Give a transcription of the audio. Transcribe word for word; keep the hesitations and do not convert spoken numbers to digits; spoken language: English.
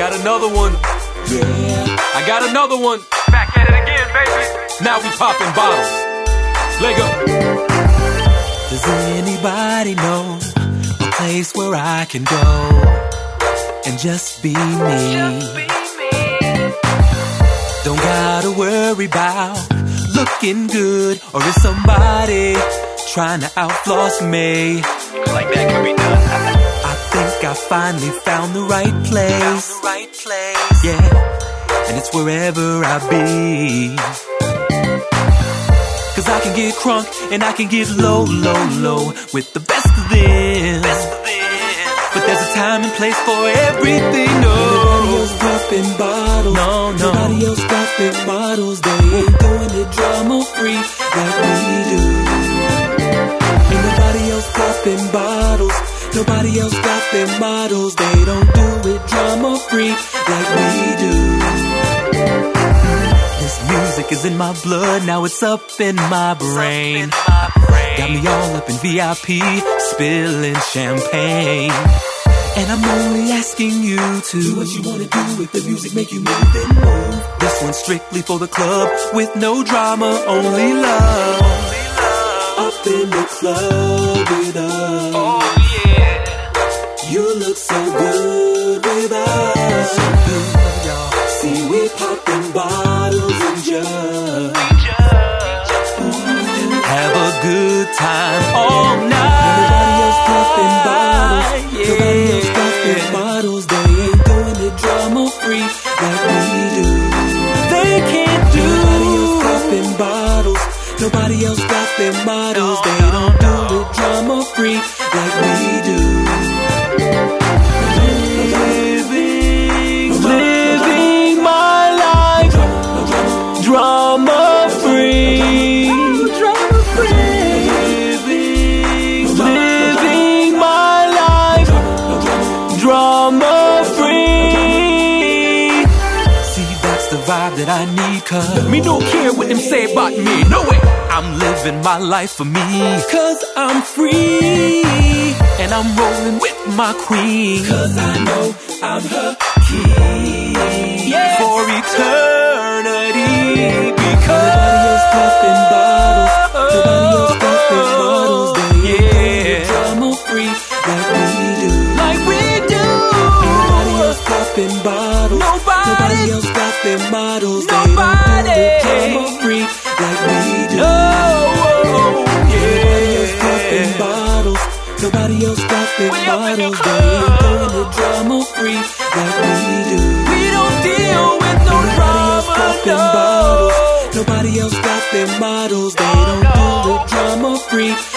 got another one. Yeah, I got another one. Back at it again, baby. Now we popping bottles. Let go. does anybody know a place where I can go and just be me? Just be me. Don't gotta worry about looking good, or is somebody trying to outfloss me? Like that can be done. I think I finally found the right place. Found the right place. Yeah, and it's wherever I be. Cause I can get crunk and I can get low, low, low with the best of them. Best of them. But there's a time and place for everything. No, nobody else popping bottles. No, no. Nobody else got their models. They ain't doing it drama free like we do. Ain't nobody else popping bottles. Nobody else got their models. They don't do it drama free like we do. This music is in my blood, now it's up in my brain. Got me all up in V I P, spilling champagne. And I'm only asking you to do what you wanna do if the music make you move, then move. This one's strictly for the club, with no drama, only love. Only love. Up in the club with us. Oh yeah. You look so good with us. So good, y'all. See, we popping bottles and jugs. We just Have a good time all night. Nobody else popping bottles. Yeah. Nobody else got their bottles. They ain't doing it drama free like we do. they can't do. Nobody else popping bottles. Nobody else got their models. No, They no, don't do no. it drama free like we do. Living, living my life drama free. Drama free. Living, living my life drama free. See, that's the vibe that I need, cause Me don't care what them say about me. No way. I'm living my life for me. Cause I'm free. And I'm rolling with my queen. Cause I know I'm her king. Yes. For eternity. Because nobody else popping bottles. Nobody else popping bottles. They ain't doing it drama free like we do. Like we do. Nobody else popping bottles. Nobody. Nobody else got their models. Nobody. They don't do it drama free like we do. Oh, oh, Nobody else yeah. popping bottles. Nobody else got their We up in the models. They ain't club. doing it drama free like we do. We don't deal with no Nobody else drama, popping no. bottles. Nobody else got their models. They No, don't do no. it drama free